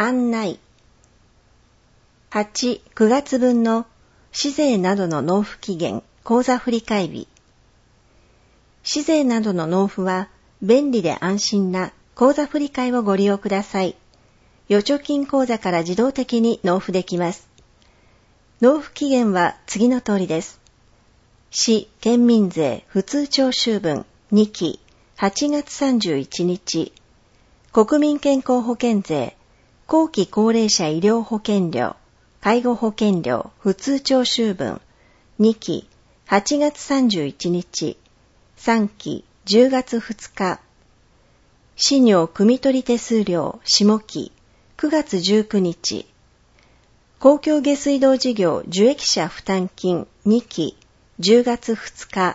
案内。8、9月分の市税などの納付期限、口座振替日。市税などの納付は便利で安心な口座振替をご利用ください。預貯金口座から自動的に納付できます。納付期限は次の通りです。市県民税普通徴収分2期8月31日、国民健康保険税後期高齢者医療保険料介護保険料普通徴収分2期8月31日、3期10月2日、市尿汲み取り手数料下期9月19日、公共下水道事業受益者負担金2期10月2日。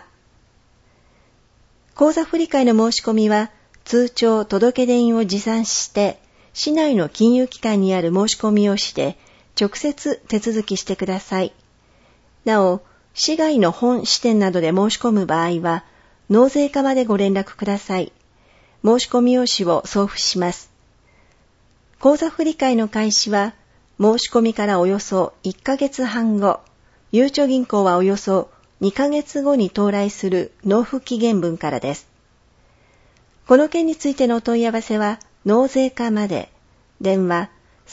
口座振替の申し込みは通帳届出印を持参して市内の金融機関にある申し込み用紙で直接手続きしてください。なお、市外の本支店などで申し込む場合は、納税課までご連絡ください。申し込み用紙を送付します。口座振替の開始は、申し込みからおよそ1ヶ月半後、ゆうちょ銀行はおよそ2ヶ月後に到来する納付期限分からです。この件についてのお問い合わせは、納税課まで、電話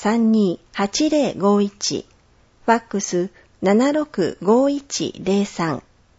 328051、ファックス765103。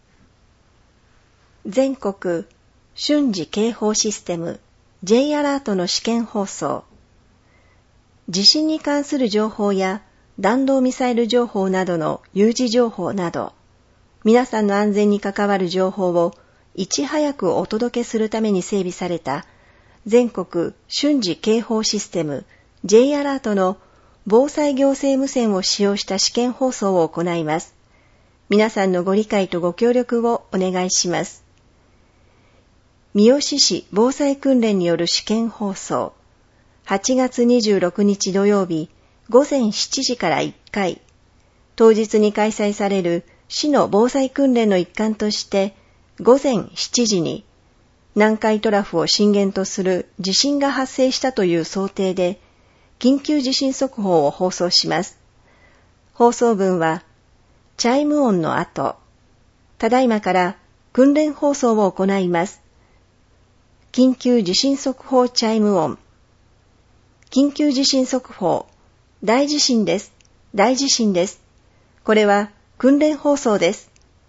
全国瞬時警報システム J アラートの試験放送。地震に関する情報や弾道ミサイル情報などの有事情報など、皆さんの安全に関わる情報をいち早くお届けするために整備された全国瞬時警報システム J アラートの防災行政無線を使用した試験放送を行います。皆さんのご理解とご協力をお願いします。三好市防災訓練による試験放送。8月26日土曜日午前7時から1回。当日に開催される市の防災訓練の一環として午前7時に南海トラフを震源とする地震が発生したという想定で緊急地震速報を放送します。放送文はチャイム音の後、ただいまから訓練放送を行います。緊急地震速報チャイム音。緊急地震速報。大地震です。大地震です。これは訓練放送です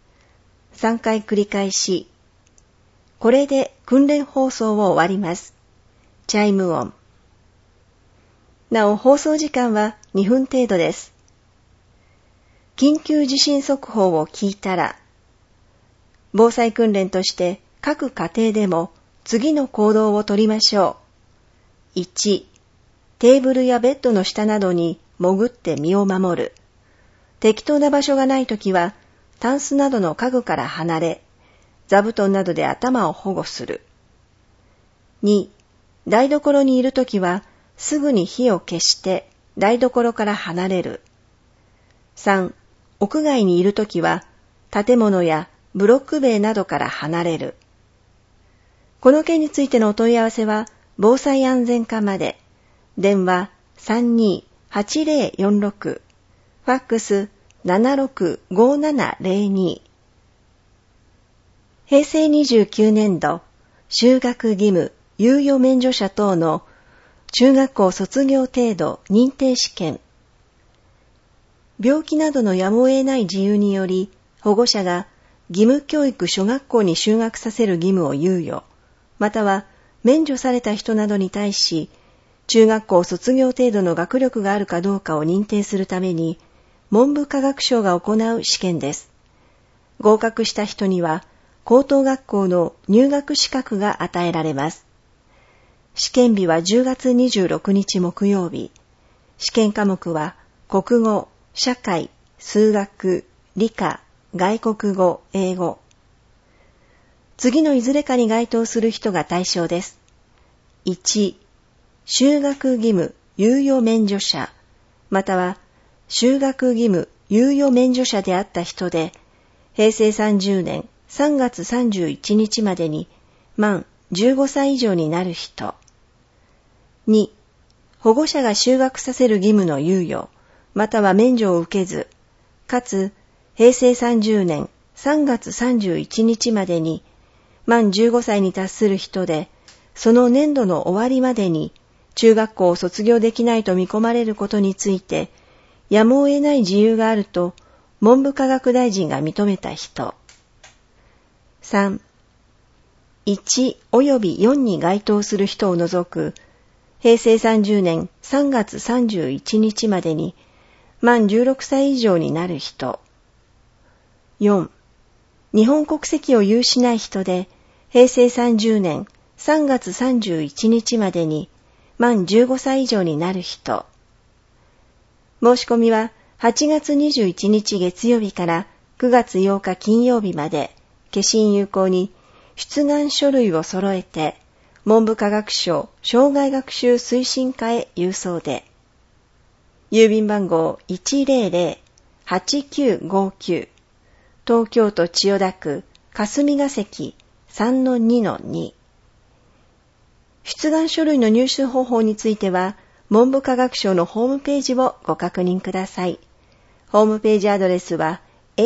。3回繰り返し。これで訓練放送を終わります。チャイム音。なお放送時間は2分程度です。緊急地震速報を聞いたら、防災訓練として各家庭でも次の行動をとりましょう。1、テーブルやベッドの下などに潜って身を守る。適当な場所がないときは、タンスなどの家具から離れ、座布団などで頭を保護する。2、台所にいるときは、すぐに火を消して台所から離れる。3、屋外にいるときは建物やブロック塀などから離れる。この件についてのお問い合わせは防災安全課まで。電話328046、ファックス765702。平成29年度就学義務猶予免除者等の中学校卒業程度認定試験。病気などのやむを得ない事由により、保護者が義務教育諸学校に就学させる義務を猶予、または免除された人などに対し、中学校卒業程度の学力があるかどうかを認定するために、文部科学省が行う試験です。合格した人には、高等学校の入学資格が与えられます。試験日は10月26日木曜日。試験科目は国語、社会、数学、理科、外国語、英語。次のいずれかに該当する人が対象です。1、就学義務猶予免除者、または就学義務猶予免除者であった人で、平成30年3月31日までに満15歳以上になる人。2、 保護者が就学させる義務の猶予、または免除を受けず、かつ、平成30年3月31日までに、満15歳に達する人で、その年度の終わりまでに、中学校を卒業できないと見込まれることについて、やむを得ない事由があると、文部科学大臣が認めた人。3、1および4に該当する人を除く、平成30年3月31日までに、満16歳以上になる人。4、日本国籍を有しない人で、平成30年3月31日までに、満15歳以上になる人。申し込みは8月21日月曜日から9月8日金曜日まで、消印有効に出願書類を揃えて、文部科学省生涯学習推進課へ郵送で、郵便番号 100-8959、東京都千代田区霞が関 3-2-2。出願書類の入手方法については、文部科学省のホームページをご確認ください。ホームページアドレスは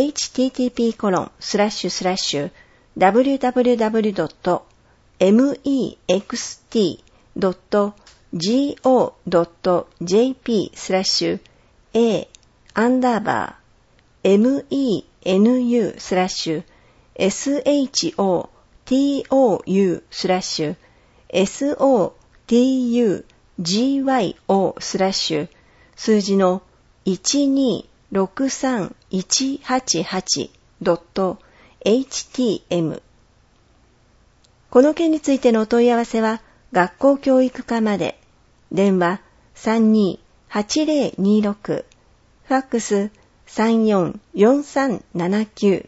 http://www.mext.go.jp/a_sotugyo/ 数字の 1263188.htm。 この件についてのお問い合わせは学校教育課まで。電話 32-8026、ファックス 344379。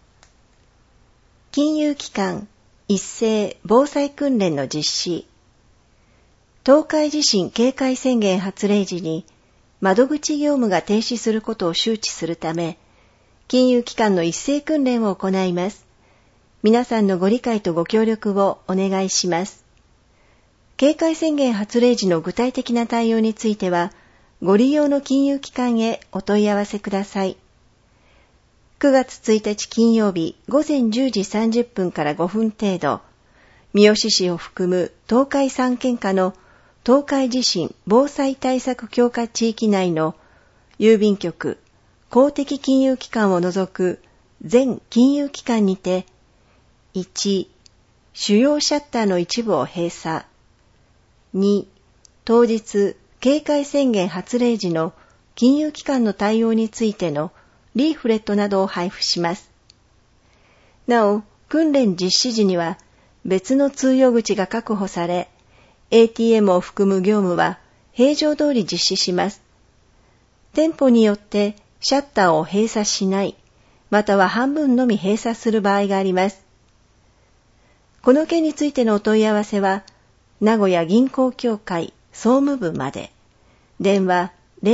金融機関一斉防災訓練の実施。東海地震警戒宣言発令時に窓口業務が停止することを周知するため、金融機関の一斉訓練を行います。皆さんのご理解とご協力をお願いします。警戒宣言発令時の具体的な対応については、ご利用の金融機関へお問い合わせください。9月1日金曜日午前10時30分から5分程度、三好市を含む東海3県下の東海地震防災対策強化地域内の郵便局、公的金融機関を除く全金融機関にて、1、主要シャッターの一部を閉鎖。2、当日警戒宣言発令時の金融機関の対応についてのリーフレットなどを配布します。なお、訓練実施時には別の通用口が確保され、ATM を含む業務は平常通り実施します。店舗によってシャッターを閉鎖しない、または半分のみ閉鎖する場合があります。この件についてのお問い合わせは、名古屋銀行協会総務部まで。電話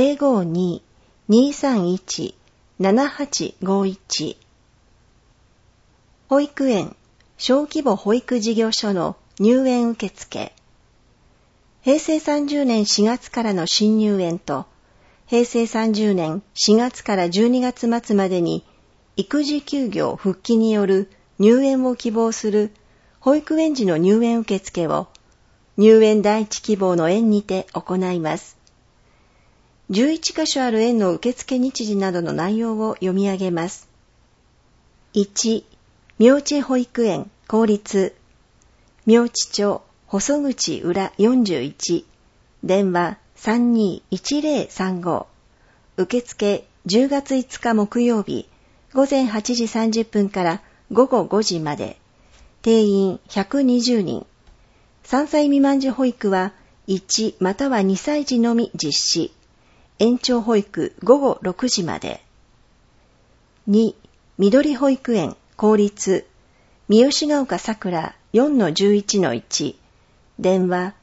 052-231-7851。保育園、小規模保育事業所の入園受付。平成30年4月からの新入園と、平成30年4月から12月末までに育児休業復帰による入園を希望する保育園児の入園受付を入園第一希望の園にて行います。11カ所ある園の受付日時などの内容を読み上げます。1、明智保育園公立明智町細口裏41、電話 321035。 受付10月5日木曜日午前8時30分から午後5時まで。定員120人。3歳未満児保育は1または2歳児のみ実施。延長保育午後6時まで。2、緑保育園公立三好ヶ丘さくら 4-11-1、電話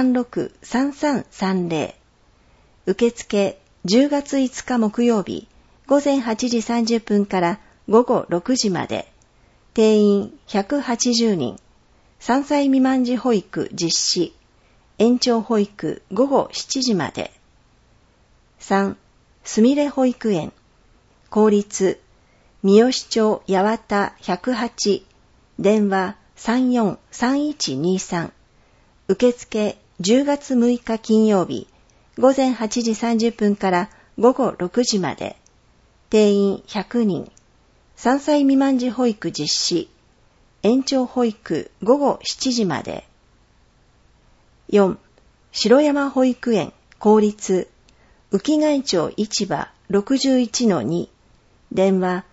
363330。受付10月5日木曜日午前8時30分から午後6時まで。定員180人。3歳未満児保育実施。 延長保育午後7時まで。3、すみれ保育園、公立、三好町八幡108、電話343123、受付10月6日金曜日、午前8時30分から午後6時まで、定員100人、3歳未満児保育実施、延長保育午後7時まで。4、城山保育園、公立、浮貝町市場 61-2、電話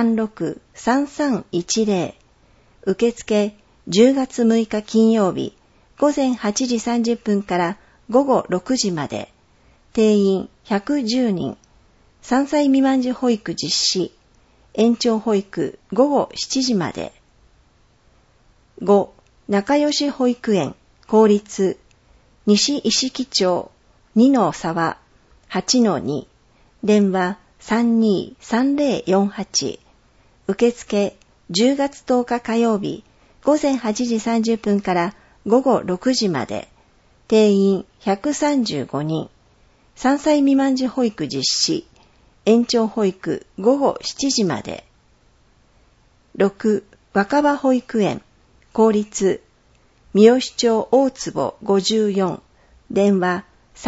363310、受付10月6日金曜日、午前8時30分から午後6時まで、定員110人、3歳未満児保育実施、延長保育午後7時まで。5、仲良し保育園、公立、西石木町2の沢 8-2、電話323048、受付10月10日火曜日、午前8時30分から午後6時まで、定員135人、3歳未満児保育実施、延長保育午後7時まで。6、若葉保育園、公立、三好町大坪54、電話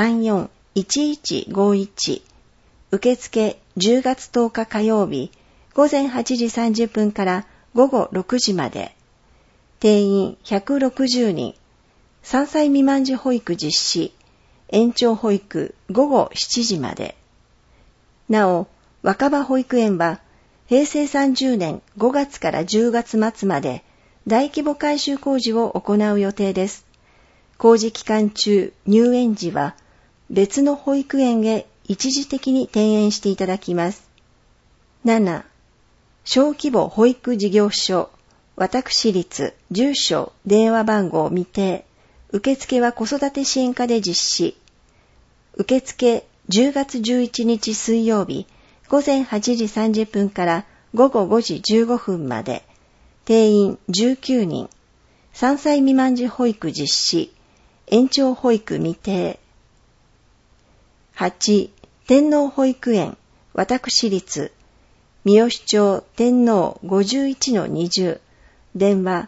341151、受付10月10日火曜日、午前8時30分から午後6時まで、定員160人、3歳未満児保育実施、延長保育午後7時まで。なお、若葉保育園は、平成30年5月から10月末まで大規模改修工事を行う予定です。工事期間中、入園時は別の保育園へ一時的に転園していただきます。7、小規模保育事業所、私立、住所、電話番号未定、受付は子育て支援課で実施。受付10月11日水曜日、午前8時30分から午後5時15分まで、定員19人、3歳未満児保育実施、延長保育未定。8、天皇保育園、私立、三好町天皇 51-20、電話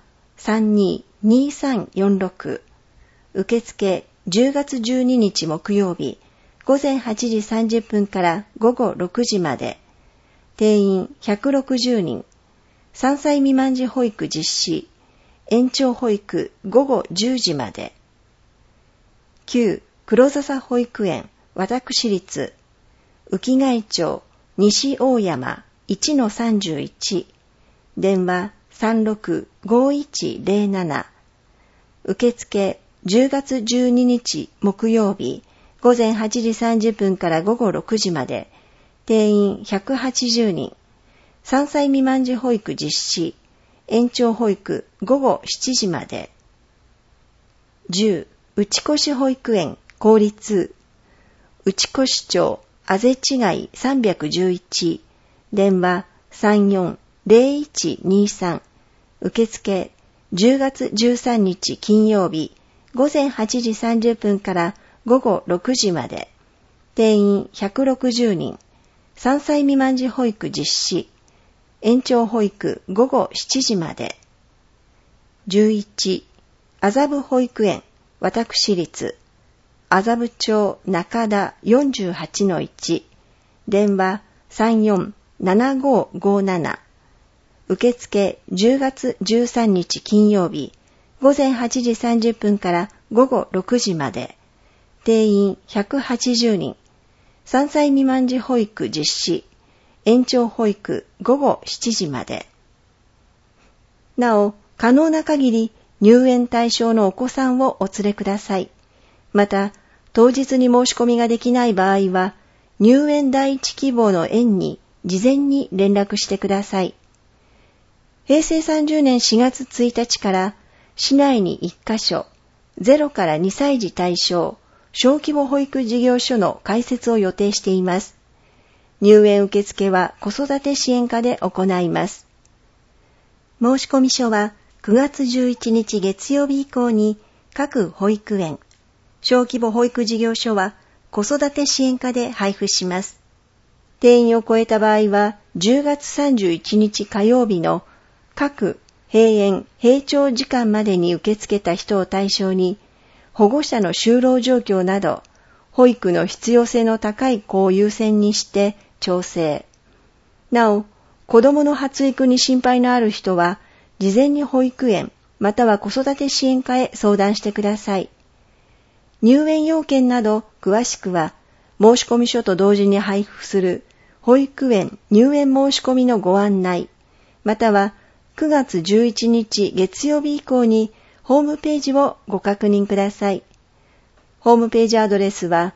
322346、受付10月12日木曜日、午前8時30分から午後6時まで、定員160人、3歳未満児保育実施、延長保育午後10時まで。9、黒笹保育園、私立、浮貝町西大山 1-31、電話365107、受付10月12日木曜日、午前8時30分から午後6時まで、定員180人、3歳未満児保育実施、延長保育午後7時まで。10、内越保育園、公立、内越町、あぜ違い311、電話340123、受付10月13日金曜日、午前8時30分から午後6時まで、定員160人、3歳未満児保育実施、延長保育午後7時まで。11、麻布保育園、私立、麻布町中田 48-1、電話347557、受付10月13日金曜日、午前8時30分から午後6時まで、定員180人、3歳未満児保育実施、延長保育午後7時まで。なお、可能な限り入園対象のお子さんをお連れください。また、当日に申し込みができない場合は、入園第一希望の園に事前に連絡してください。平成30年4月1日から市内に1カ所、0から2歳児対象、小規模保育事業所の開設を予定しています。入園受付は子育て支援課で行います。申込書は9月11日月曜日以降に各保育園、 小規模保育事業所は子育て支援課で配布します。定員を超えた場合は10月31日火曜日の各閉園・閉庁時間までに受け付けた人を対象に保護者の就労状況など保育の必要性の高い子を優先にして調整。なお、子供の発育に心配のある人は事前に保育園または子育て支援課へ相談してください。入園要件など詳しくは申込書と同時に配布する保育園入園申し込みのご案内または9月11日月曜日以降にホームページをご確認ください。ホームページアドレスは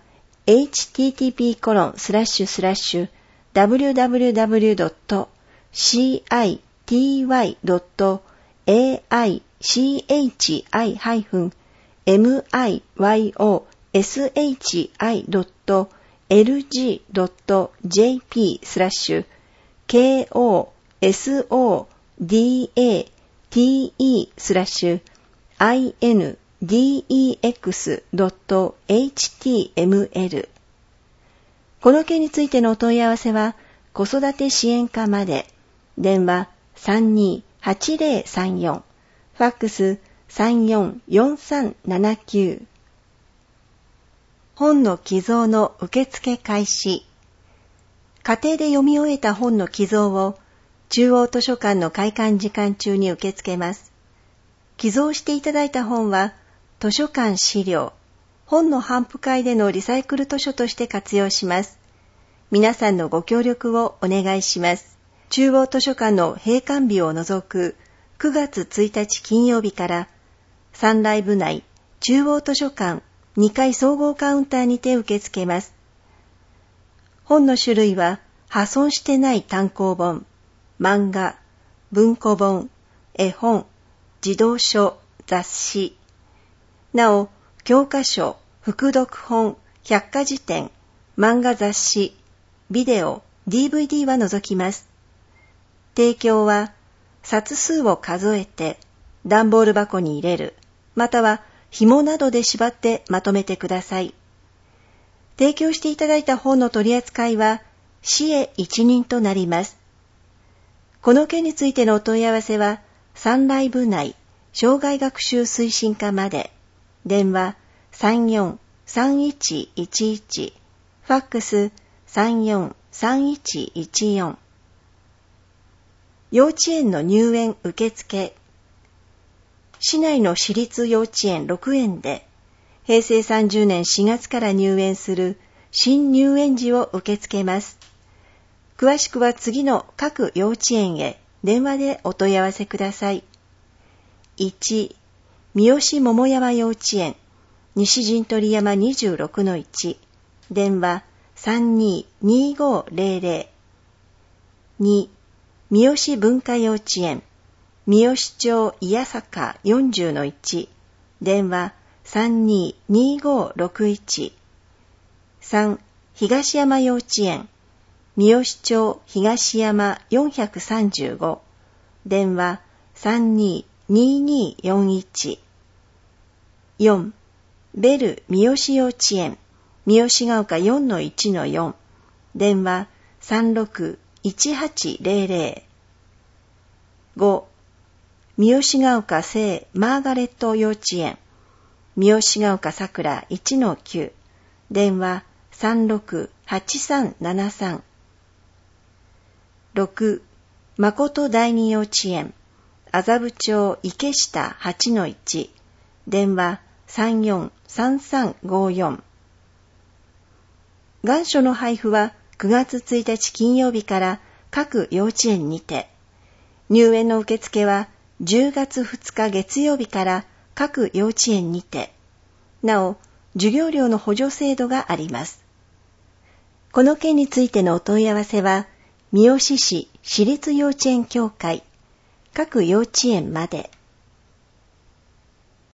http://www.citywi.lg.jp/kosodateCNdex.html この件についてのお問い合わせは子育て支援課まで。電話328034、ファックス344379。本の寄贈の受付開始。家庭で読み終えた本の寄贈を中央図書館の開館時間中に受け付けます。寄贈していただいた本は図書館資料、本の頒布会でのリサイクル図書として活用します。皆さんのご協力をお願いします。中央図書館の閉館日を除く9月1日金曜日から三来部内中央図書館2階総合カウンターにて受け付けます。本の種類は破損してない単行本、漫画、文庫本、絵本、児童書、雑誌。なお、教科書、副読本、百科事典、漫画雑誌、ビデオ、DVD は除きます。提供は、冊数を数えて、段ボール箱に入れる、または紐などで縛ってまとめてください。提供していただいた本の取り扱いは、市へ一任となります。この件についてのお問い合わせは、三来部内、障害学習推進課まで。電話343111、ファックス343114。幼稚園の入園受付。市内の私立幼稚園6園で、平成30年4月から入園する新入園児を受け付けます。詳しくは次の各幼稚園へ電話でお問い合わせください。1、三好桃山幼稚園、西陣取山 26-1、電話322500。2、三好文化幼稚園、三好町伊谷坂 40-1、電話322561。3、東山幼稚園、三好町東山435、電話322241。4、ベル三好幼稚園、三好ヶ丘 4-1-4、電話361800。5、三好ヶ丘聖マーガレット幼稚園、三好ヶ丘桜 1-9、電話368373。6、誠第二幼稚園、麻布町池下 8-1、電話343354。願書の配布は9月1日金曜日から各幼稚園にて、入園の受付は10月2日月曜日から各幼稚園にて、なお、授業料の補助制度があります。この件についてのお問い合わせは、三好市私立幼稚園協会、各幼稚園まで。